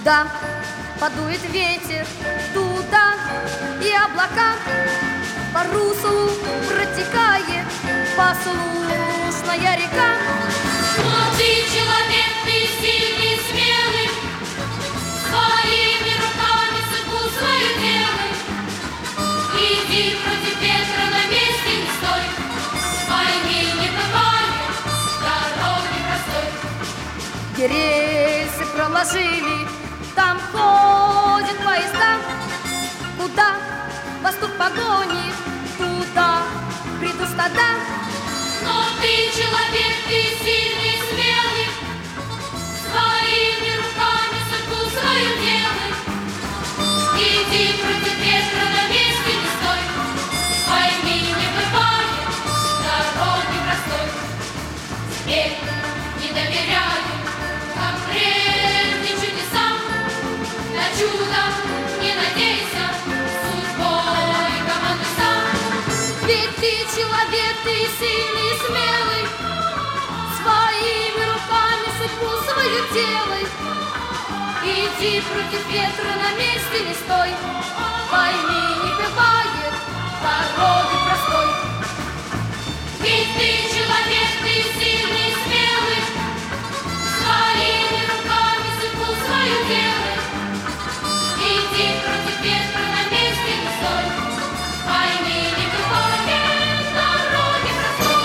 Куда подует ветер, туда и облака по руслу протекает послушная река. Но ты человек, ты сильный, смелый, своими руками судьбу свою делай. Иди против ветра, на месте не стой, войны не бывает, дороги простой. Рельсы проложили, там ходят поезда. Куда пастух погони, туда придут стада. Но ты человек, ты сильный, смелый, своими руками судьбу свою делай. Иди против ветра, на месте не стой, войны не бывает, дороги простой. Теперь не доверяю как прежде чудесам, на чудо не надейся, судьбой командуй сам. Ведь ты человек, ты сильный, смелый, своими руками судьбу свою делай. Иди против ветра, на месте не стой, войны не бывает, дороги простой. Ведь ты человек, ты сильный, смелый, своими руками судьбу свою делай. Иди против ветра, на месте не стой, войны не бывает, дороги простой.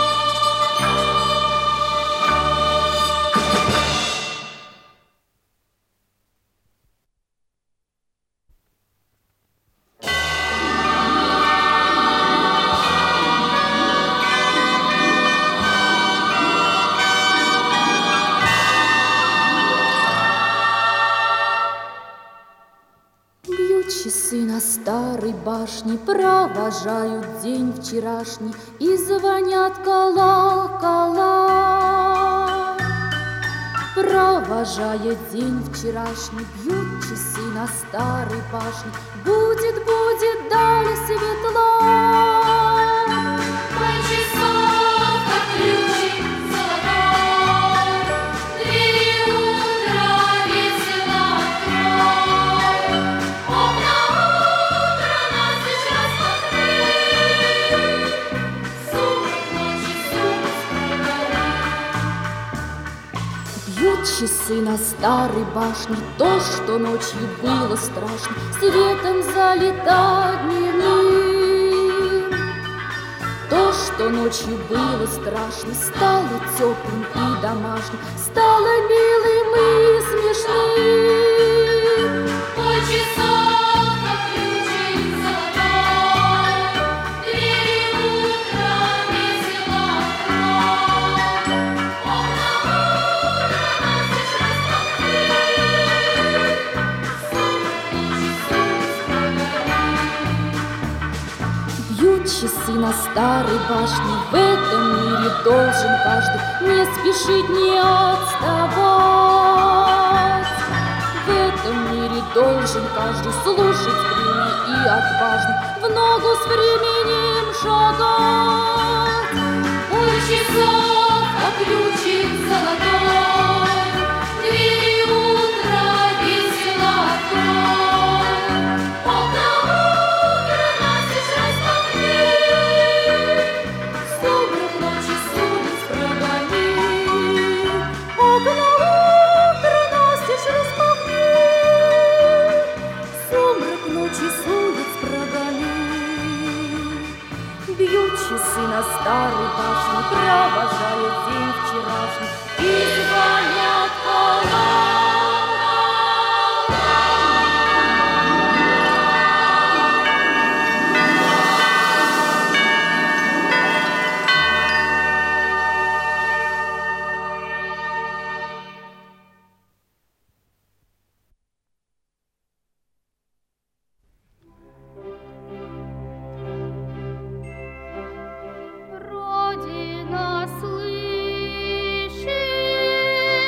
Часы на старой башне провожают день вчерашний и звонят колокола. Провожая день вчерашний, бьют часы на старой башне. Будет, будет далее светло. Твой часов, как ключик золотой, двери утра весело открой. Окна утра настежь распахни, сумрак ночи, сумрак прогори. Бьют часы на старой башне, то, что ночью было страшно, светом залито дневным. То, что ночью было страшно, стало теплым и домашним, стало милым и смешным. Твой часов, как ключик золотой, двери утра весело открой. Окна утра настежь распахни, сумрак ночи, сумрак прогори. Бьют часы на старой башне, в этом мире должен каждый не спешить, не отставать. В этом мире должен каждый слушать время и отважно в ногу с временем шагать. Твой часов, как ключик золотой, двери утра весело открой. Окна утра настежь распахни, сумрак ночи с улиц прогони. Окна утра настежь распахни, сумрак ночи с улиц прогони. Бьют часы на старой башне, провожая день вчерашний, и звонят Родина, слышишь?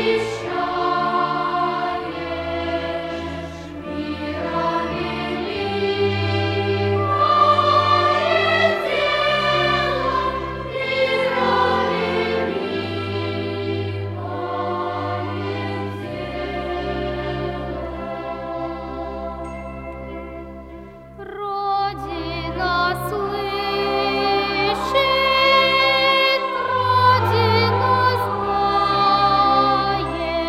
Родина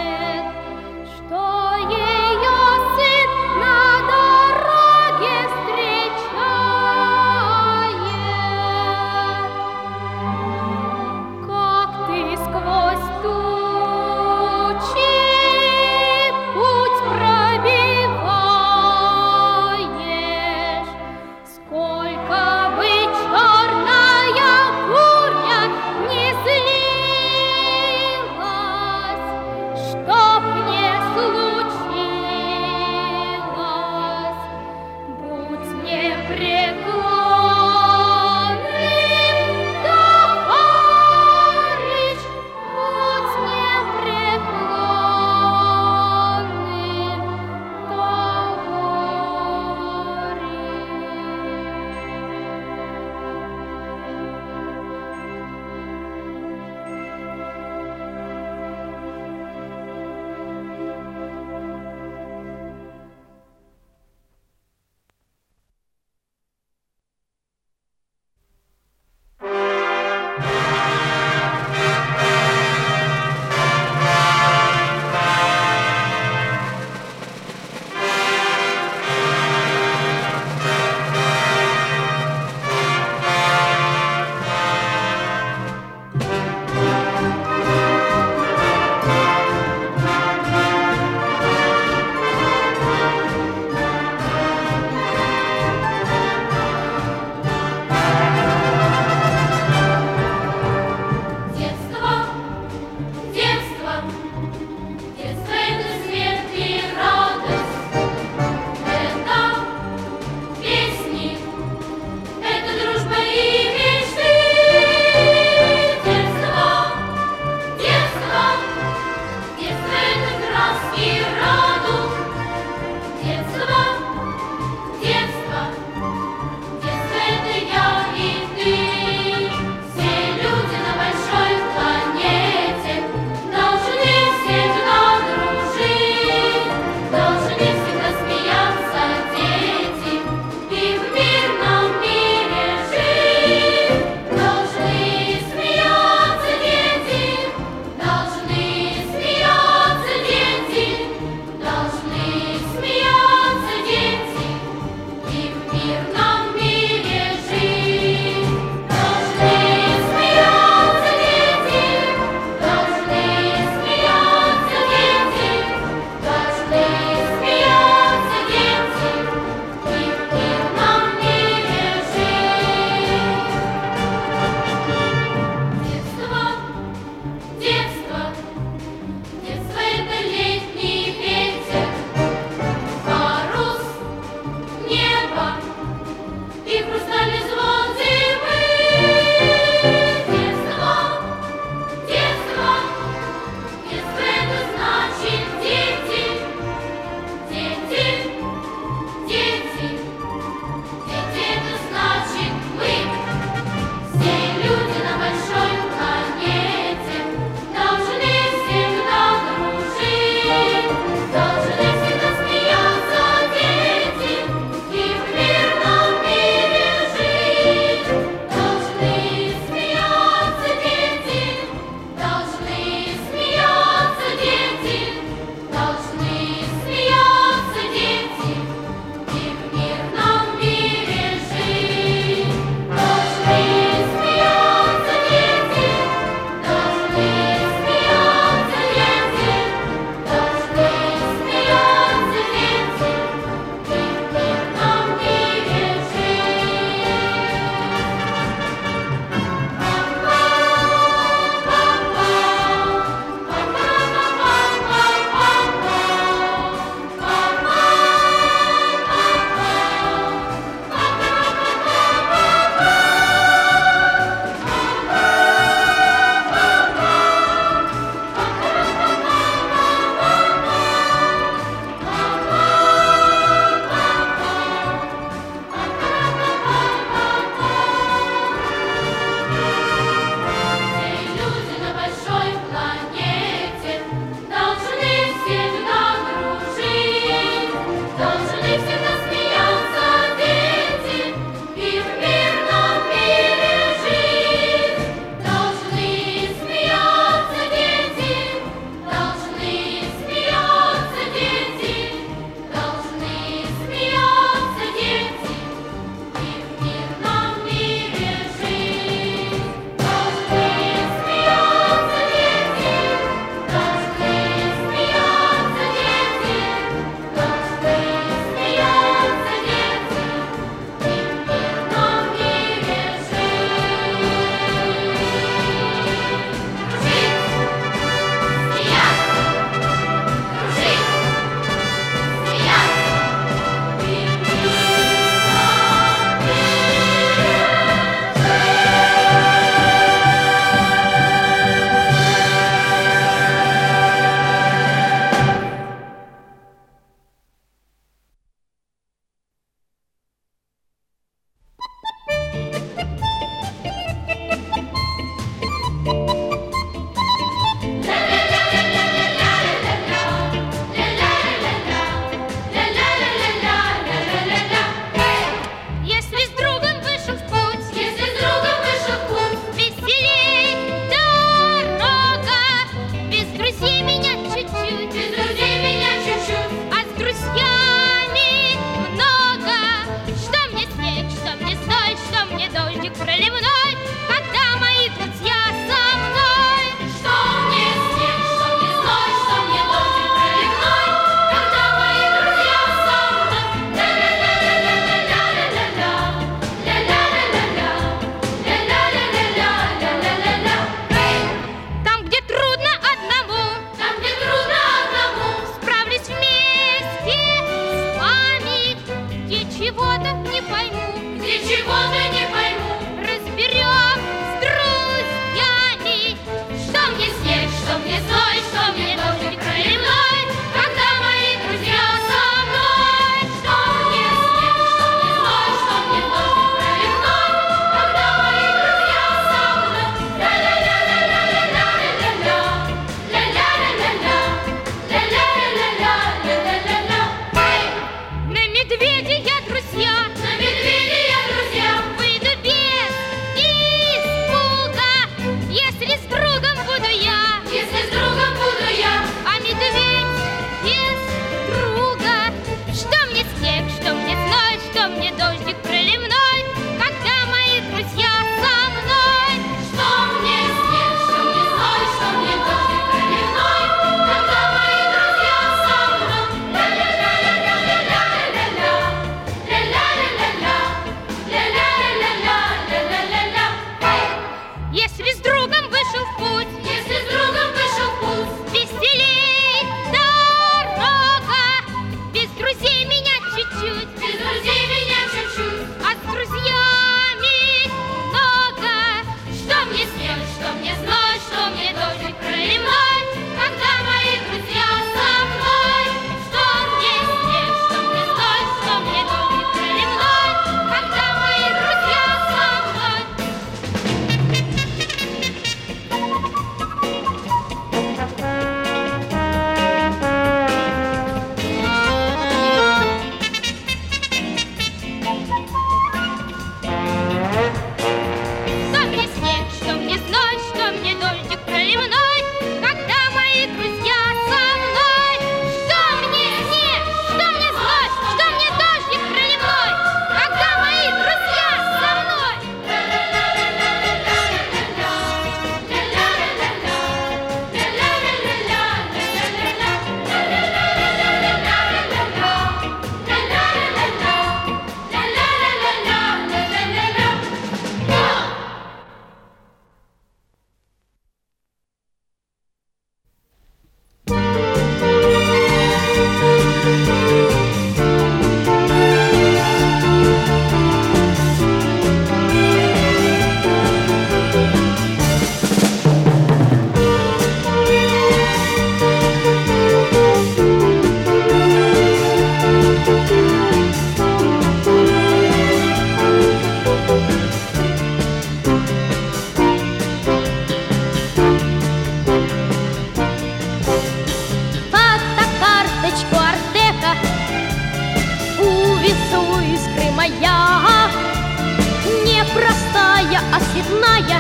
седная,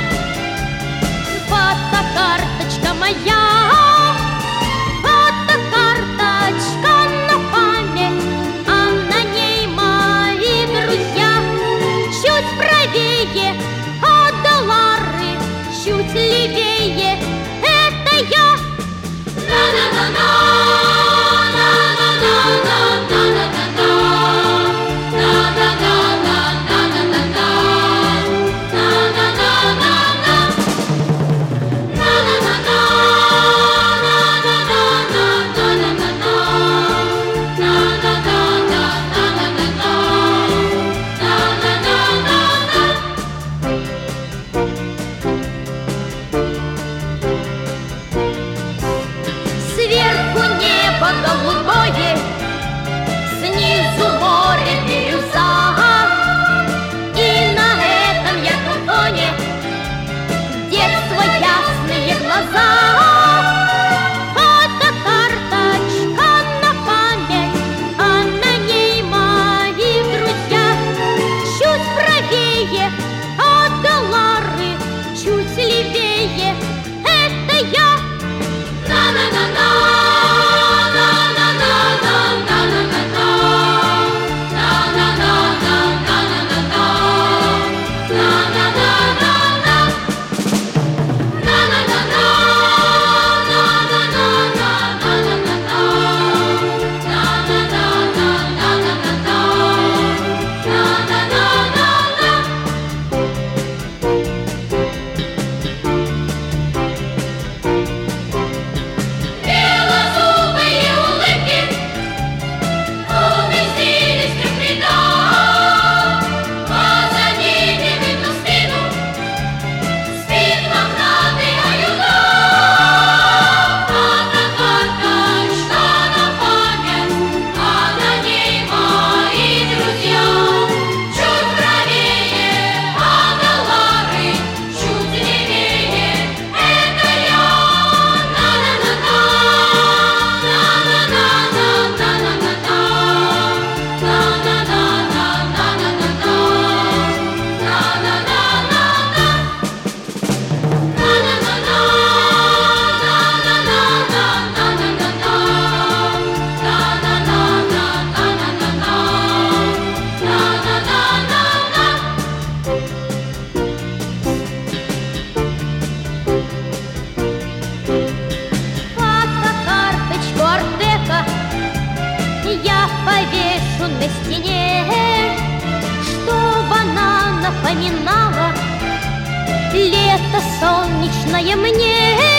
фотокарточка моя, фотокарточка на память, а на ней мои друзья. Чуть правее Адалары, чуть левее это я. Сверху небо голубое, снизу море бирюза, и на этом ярком фоне детство ясные глаза. Фотокарточка на память, а на ней мои друзья. Чуть правее Адалары, чуть левее это я. Фотокарточку Артека я повешу на стене, чтоб она напоминала лето солнечное мне.